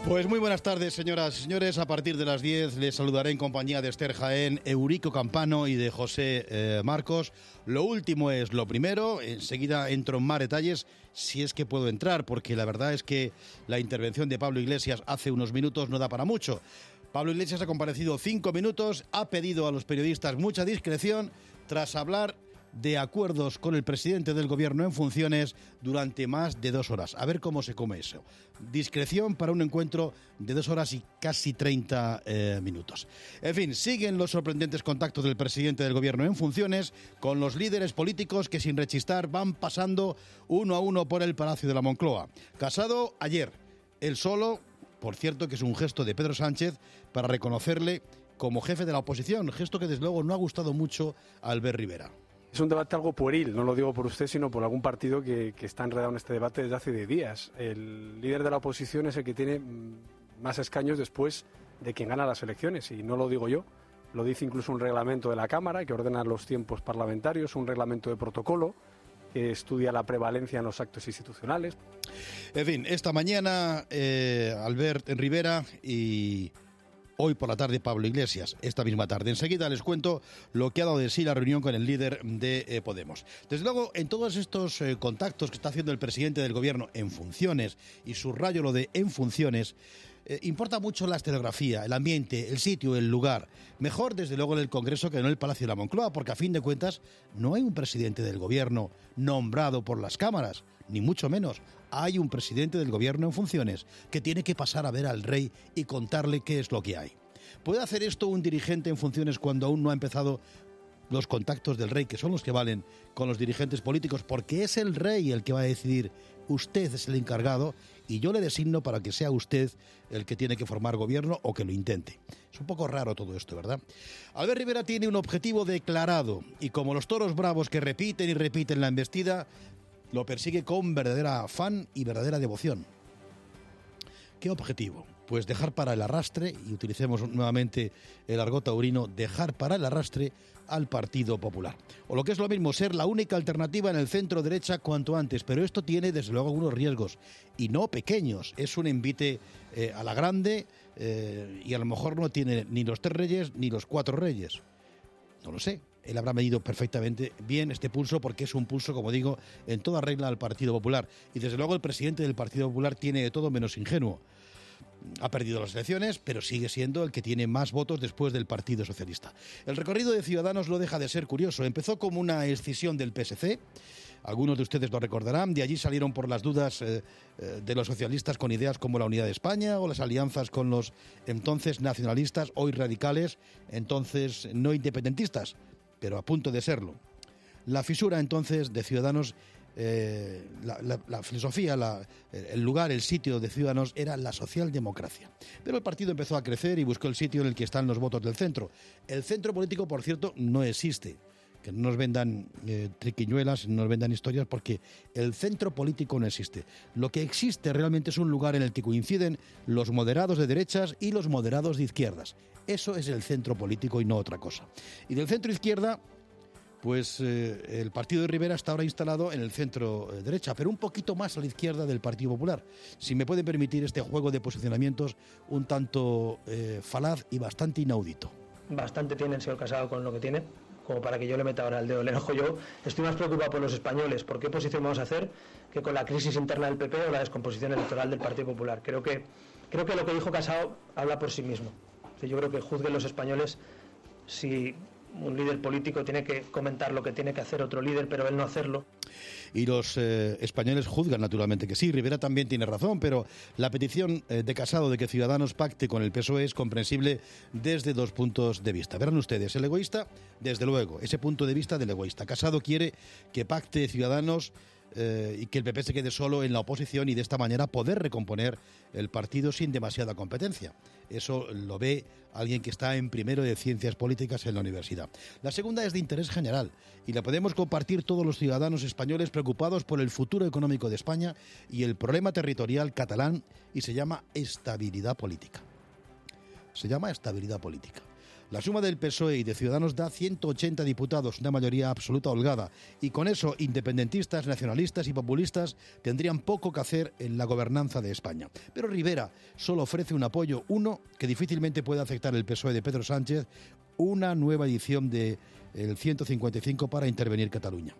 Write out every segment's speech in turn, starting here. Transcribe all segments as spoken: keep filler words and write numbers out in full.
Pues muy buenas tardes, señoras y señores. A partir de las diez les saludaré en compañía de Esther Jaén, Eurico Campano y de José eh, Marcos. Lo último es lo primero. Enseguida entro en más detalles, si es que puedo entrar, porque la verdad es que la intervención de Pablo Iglesias hace unos minutos no da para mucho. Pablo Iglesias ha comparecido cinco minutos, ha pedido a los periodistas mucha discreción tras hablar de acuerdos con el presidente del gobierno en funciones durante más de dos horas. A ver cómo se come eso. Discreción para un encuentro de dos horas y casi treinta eh, minutos. En fin, siguen los sorprendentes contactos del presidente del gobierno en funciones con los líderes políticos que sin rechistar van pasando uno a uno por el Palacio de la Moncloa. Casado ayer, él solo, por cierto que es un gesto de Pedro Sánchez para reconocerle como jefe de la oposición, gesto que desde luego no ha gustado mucho a Albert Rivera. Es un debate algo pueril, no lo digo por usted, sino por algún partido que, que está enredado en este debate desde hace de días. El líder de la oposición es el que tiene más escaños después de quien gana las elecciones, y no lo digo yo, lo dice incluso un reglamento de la Cámara que ordena los tiempos parlamentarios, un reglamento de protocolo que estudia la prevalencia en los actos institucionales. En fin, esta mañana eh, Albert Rivera y... hoy por la tarde Pablo Iglesias, esta misma tarde. Enseguida les cuento lo que ha dado de sí la reunión con el líder de eh, Podemos. Desde luego, en todos estos eh, contactos que está haciendo el presidente del gobierno en funciones, y subrayo lo de en funciones, eh, importa mucho la escenografía, el ambiente, el sitio, el lugar. Mejor, desde luego, en el Congreso que no en el Palacio de la Moncloa, porque a fin de cuentas no hay un presidente del gobierno nombrado por las cámaras, ni mucho menos. Hay un presidente del gobierno en funciones que tiene que pasar a ver al rey y contarle qué es lo que hay. ¿Puede hacer esto un dirigente en funciones cuando aún no ha empezado los contactos del rey, que son los que valen con los dirigentes políticos? Porque es el rey el que va a decidir, usted es el encargado y yo le designo para que sea usted el que tiene que formar gobierno o que lo intente. Es un poco raro todo esto, ¿verdad? Albert Rivera tiene un objetivo declarado y, como los toros bravos que repiten y repiten la embestida, lo persigue con verdadera afán y verdadera devoción. ¿Qué objetivo? Pues dejar para el arrastre, y utilicemos nuevamente el argot taurino, dejar para el arrastre al Partido Popular. O lo que es lo mismo, ser la única alternativa en el centro derecha cuanto antes. Pero esto tiene desde luego algunos riesgos, y no pequeños. Es un envite eh, a la grande eh, y a lo mejor no tiene ni los tres reyes ni los cuatro reyes. No lo sé. Él habrá medido perfectamente bien este pulso, porque es un pulso, como digo, en toda regla al Partido Popular. Y desde luego el presidente del Partido Popular tiene de todo menos ingenuo. Ha perdido las elecciones, pero sigue siendo el que tiene más votos después del Partido Socialista. El recorrido de Ciudadanos no deja de ser curioso. Empezó como una escisión del P S C. Algunos de ustedes lo recordarán. De allí salieron por las dudas eh, eh, de los socialistas con ideas como la unidad de España, o las alianzas con los entonces nacionalistas, hoy radicales, entonces no independentistas, pero a punto de serlo. La fisura entonces de Ciudadanos, eh, la, la, la filosofía, la, el lugar, el sitio de Ciudadanos era la socialdemocracia. Pero el partido empezó a crecer y buscó el sitio en el que están los votos del centro. El centro político, por cierto, no existe. Que no nos vendan eh, triquiñuelas, no nos vendan historias, porque el centro político no existe. Lo que existe realmente es un lugar en el que coinciden los moderados de derechas y los moderados de izquierdas. Eso es el centro político y no otra cosa. Y del centro izquierda, pues eh, el partido de Rivera está ahora instalado en el centro eh, derecha, pero un poquito más a la izquierda del Partido Popular. Si me pueden permitir este juego de posicionamientos un tanto eh, falaz y bastante inaudito. Bastante tiene el señor Casado con lo que tiene, como para que yo le meta ahora el dedo en el ojo. Yo estoy más preocupado por los españoles, por qué posición vamos a hacer, que con la crisis interna del P P o la descomposición electoral del Partido Popular. Creo que, creo que lo que dijo Casado habla por sí mismo. Yo creo que juzguen los españoles si un líder político tiene que comentar lo que tiene que hacer otro líder, pero él no hacerlo. Y los eh, españoles juzgan naturalmente que sí. Rivera también tiene razón, pero la petición eh, de Casado de que Ciudadanos pacte con el P S O E es comprensible desde dos puntos de vista. Verán ustedes, el egoísta, desde luego, ese punto de vista del egoísta. Casado quiere que pacte Ciudadanos eh, y que el P P se quede solo en la oposición, y de esta manera poder recomponer el partido sin demasiada competencia. Eso lo ve alguien que está en primero de Ciencias Políticas en la universidad. La segunda es de interés general y la podemos compartir todos los ciudadanos españoles preocupados por el futuro económico de España y el problema territorial catalán, y se llama estabilidad política. Se llama estabilidad política. La suma del P S O E y de Ciudadanos da ciento ochenta diputados, una mayoría absoluta holgada, y con eso independentistas, nacionalistas y populistas tendrían poco que hacer en la gobernanza de España. Pero Rivera solo ofrece un apoyo, uno que difícilmente puede afectar el P S O E de Pedro Sánchez, una nueva edición del ciento cincuenta y cinco para intervenir Cataluña.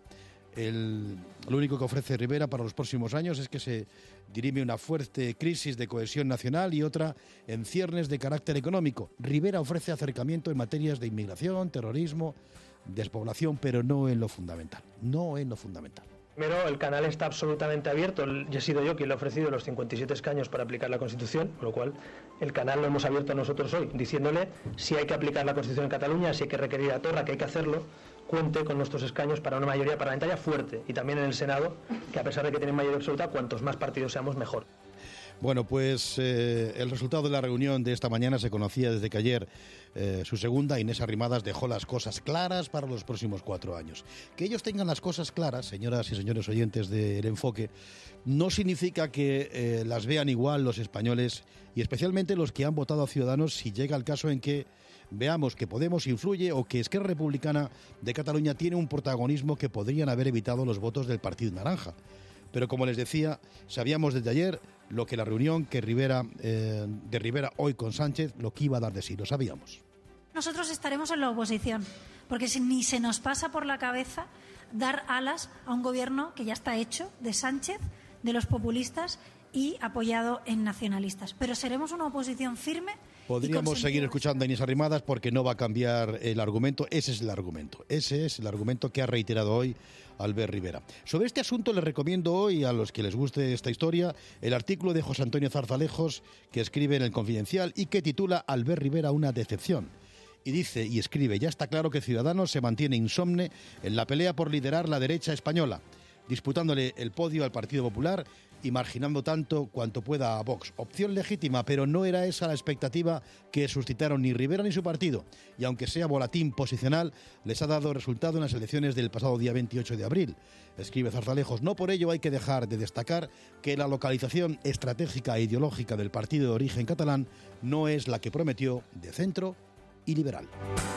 El, lo único que ofrece Rivera para los próximos años es que se dirime una fuerte crisis de cohesión nacional y otra en ciernes de carácter económico. Rivera ofrece acercamiento en materias de inmigración, terrorismo, despoblación, pero no en lo fundamental. No en lo fundamental. Primero, el canal está absolutamente abierto. Ya he sido yo quien le ha ofrecido los cincuenta y siete escaños para aplicar la Constitución, con lo cual el canal lo hemos abierto nosotros hoy, diciéndole si hay que aplicar la Constitución en Cataluña, si hay que requerir a Torra, que hay que hacerlo, cuente con nuestros escaños para una mayoría parlamentaria fuerte, y también en el Senado, que a pesar de que tienen mayoría absoluta, cuantos más partidos seamos, mejor. Bueno, pues eh, el resultado de la reunión de esta mañana se conocía desde que ayer eh, su segunda, Inés Arrimadas, dejó las cosas claras para los próximos cuatro años. Que ellos tengan las cosas claras, señoras y señores oyentes del Enfoque, no significa que eh, las vean igual los españoles y especialmente los que han votado a Ciudadanos si llega el caso en que veamos que Podemos influye o que Esquerra Republicana de Cataluña tiene un protagonismo que podrían haber evitado los votos del Partido Naranja. Pero como les decía, sabíamos desde ayer lo que la reunión que Rivera, eh, de Rivera hoy con Sánchez, lo que iba a dar de sí, lo sabíamos. Nosotros estaremos en la oposición, porque ni se nos pasa por la cabeza dar alas a un gobierno que ya está hecho, de Sánchez, de los populistas y apoyado en nacionalistas. Pero seremos una oposición firme. Podríamos seguir escuchando a Inés Arrimadas porque no va a cambiar el argumento. Ese es el argumento. Ese es el argumento que ha reiterado hoy Albert Rivera. Sobre este asunto les recomiendo hoy, a los que les guste esta historia, el artículo de José Antonio Zarzalejos que escribe en El Confidencial y que titula Albert Rivera una decepción. Y dice y escribe: ya está claro que Ciudadanos se mantiene insomne en la pelea por liderar la derecha española, disputándole el podio al Partido Popular y marginando tanto cuanto pueda a Vox. Opción legítima, pero no era esa la expectativa que suscitaron ni Rivera ni su partido. Y aunque sea volatín posicional, les ha dado resultado en las elecciones del pasado día veintiocho de abril. Escribe Zarzalejos: no por ello hay que dejar de destacar que la localización estratégica e ideológica del partido de origen catalán no es la que prometió, de centro y liberal.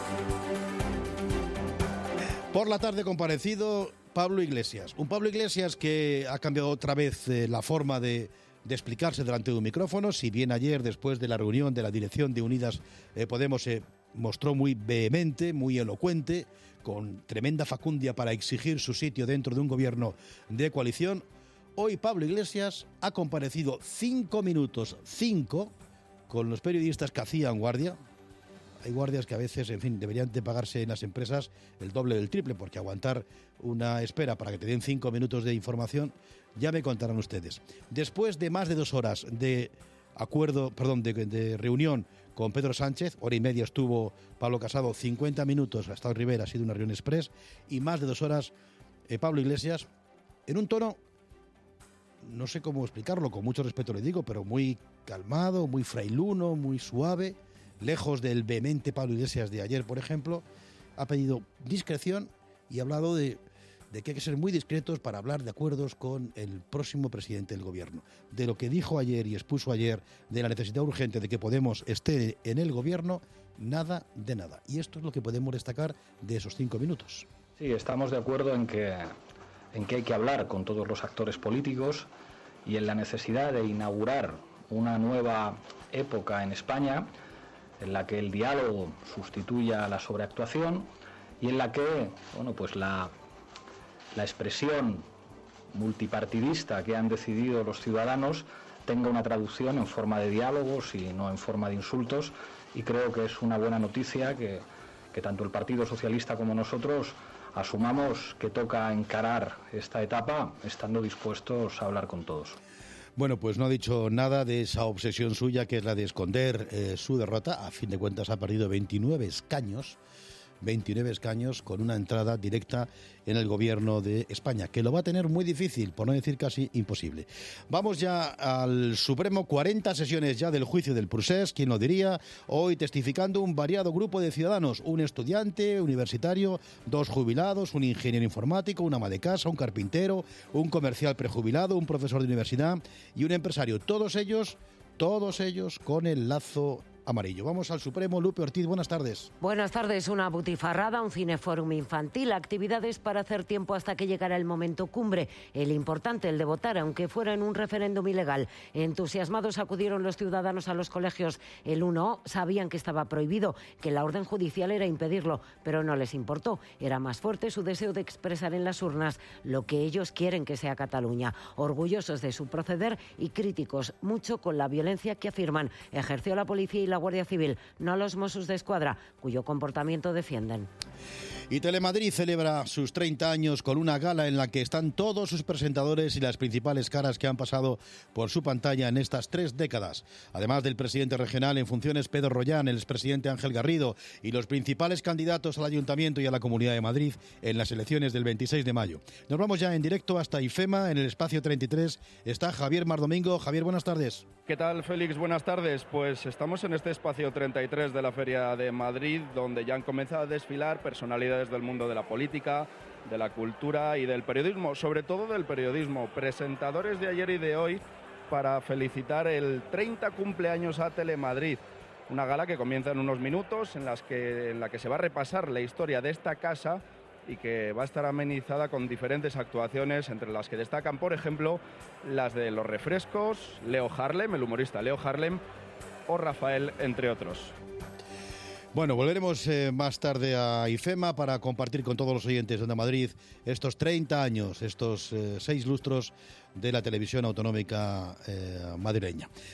Por la tarde comparecido Pablo Iglesias. Un Pablo Iglesias que ha cambiado otra vez eh, la forma de, de explicarse delante de un micrófono. Si bien ayer, después de la reunión de la dirección de Unidas eh, Podemos, se eh, mostró muy vehemente, muy elocuente, con tremenda facundia para exigir su sitio dentro de un gobierno de coalición, hoy Pablo Iglesias ha comparecido cinco minutos, cinco, con los periodistas que hacían guardia. Hay guardias que a veces, en fin, deberían de pagarse en las empresas el doble del triple, porque aguantar una espera para que te den cinco minutos de información, ya me contarán ustedes. Después de más de dos horas de acuerdo, perdón, de, de reunión con Pedro Sánchez, hora y media estuvo Pablo Casado, cincuenta minutos ha estado Rivera, ha sido una reunión express, y más de dos horas eh, Pablo Iglesias, en un tono, no sé cómo explicarlo, con mucho respeto le digo, pero muy calmado, muy frailuno, muy suave. Lejos del vehemente Pablo Iglesias de ayer, por ejemplo, ha pedido discreción y ha hablado de, de que hay que ser muy discretos para hablar de acuerdos con el próximo presidente del gobierno. De lo que dijo ayer y expuso ayer de la necesidad urgente de que Podemos esté en el gobierno, nada de nada. Y esto es lo que podemos destacar de esos cinco minutos. Sí, estamos de acuerdo en que, en que hay que hablar con todos los actores políticos y en la necesidad de inaugurar una nueva época en España, en la que el diálogo sustituya a la sobreactuación y en la que, bueno, pues la, la expresión multipartidista que han decidido los ciudadanos tenga una traducción en forma de diálogos y no en forma de insultos, y creo que es una buena noticia que, que tanto el Partido Socialista como nosotros asumamos que toca encarar esta etapa estando dispuestos a hablar con todos. Bueno, pues no ha dicho nada de esa obsesión suya, que es la de esconder eh, su derrota. A fin de cuentas ha perdido veintinueve escaños, veintinueve escaños con una entrada directa en el gobierno de España, que lo va a tener muy difícil, por no decir casi imposible. Vamos ya al Supremo, cuarenta sesiones ya del juicio del Procés, quien lo diría, hoy testificando un variado grupo de ciudadanos, un estudiante universitario, dos jubilados, un ingeniero informático, una ama de casa, un carpintero, un comercial prejubilado, un profesor de universidad y un empresario, todos ellos, todos ellos con el lazo amarillo. Vamos al Supremo. Lupe Ortiz, buenas tardes. Buenas tardes. Una butifarrada, un cineforum infantil, actividades para hacer tiempo hasta que llegara el momento cumbre. El importante, el de votar, aunque fuera en un referéndum ilegal. Entusiasmados acudieron los ciudadanos a los colegios. El uno sabían que estaba prohibido, que la orden judicial era impedirlo, pero no les importó. Era más fuerte su deseo de expresar en las urnas lo que ellos quieren que sea Cataluña. Orgullosos de su proceder y críticos mucho con la violencia que afirman ejerció la policía y la Guardia Civil, no los Mossos de Escuadra, cuyo comportamiento defienden. Y Telemadrid celebra sus treinta años con una gala en la que están todos sus presentadores y las principales caras que han pasado por su pantalla en estas tres décadas. Además del presidente regional en funciones Pedro Rollán, el expresidente Ángel Garrido y los principales candidatos al Ayuntamiento y a la Comunidad de Madrid en las elecciones del veintiséis de mayo. Nos vamos ya en directo hasta IFEMA, en el espacio treinta y tres. Está Javier Mardomingo. Javier, buenas tardes. ¿Qué tal, Félix? Buenas tardes. Pues estamos en este espacio treinta y tres de la Feria de Madrid, donde ya han comenzado a desfilar personalidades del mundo de la política, de la cultura y del periodismo, sobre todo del periodismo. Presentadores de ayer y de hoy para felicitar el treinta cumpleaños a Telemadrid. Una gala que comienza en unos minutos, en, las que, en la que se va a repasar la historia de esta casa y que va a estar amenizada con diferentes actuaciones, entre las que destacan, por ejemplo, las de los refrescos, Leo Harlem, el humorista Leo Harlem, o Rafael, entre otros. Bueno, volveremos eh, más tarde a IFEMA para compartir con todos los oyentes de Madrid estos treinta años, estos eh, seis lustros de la televisión autonómica eh, madrileña.